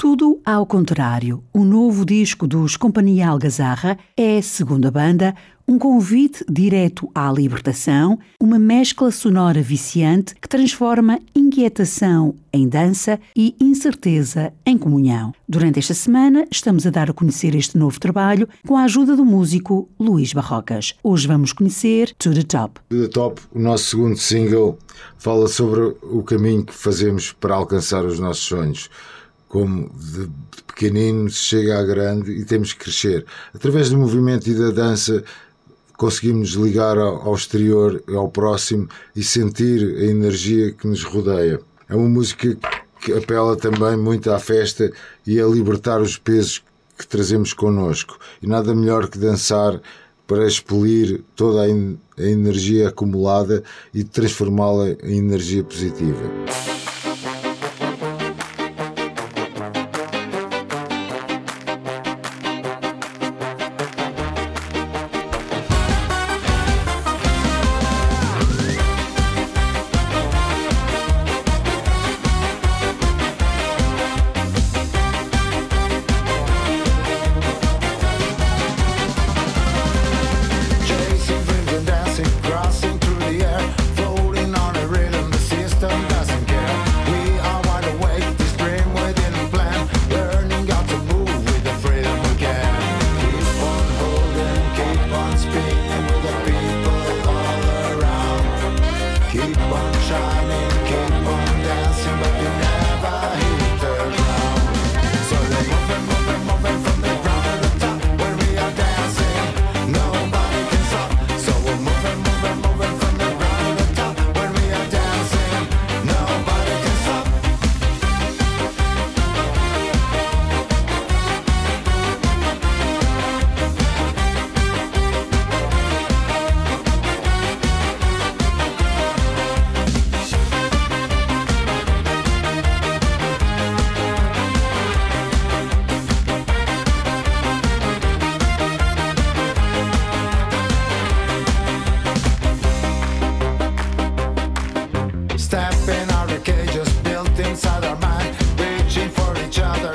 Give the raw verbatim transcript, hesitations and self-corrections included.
Tudo ao contrário, o novo disco dos Companhia Algazarra é, segundo a banda, um convite direto à libertação, uma mescla sonora viciante que transforma inquietação em dança e incerteza em comunhão. Durante esta semana estamos a dar a conhecer este novo trabalho com a ajuda do músico Luís Barrocas. Hoje vamos conhecer To The Top. To The Top, o nosso segundo single, fala sobre o caminho que fazemos para alcançar os nossos sonhos. Como de pequenino se chega a grande e temos que crescer. Através do movimento e da dança conseguimos ligar ao exterior, ao próximo e sentir a energia que nos rodeia. É uma música que apela também muito à festa e a libertar os pesos que trazemos connosco. E nada melhor que dançar para expelir toda a energia acumulada e transformá-la em energia positiva. Stepping out the cages built inside our mind, reaching for each other.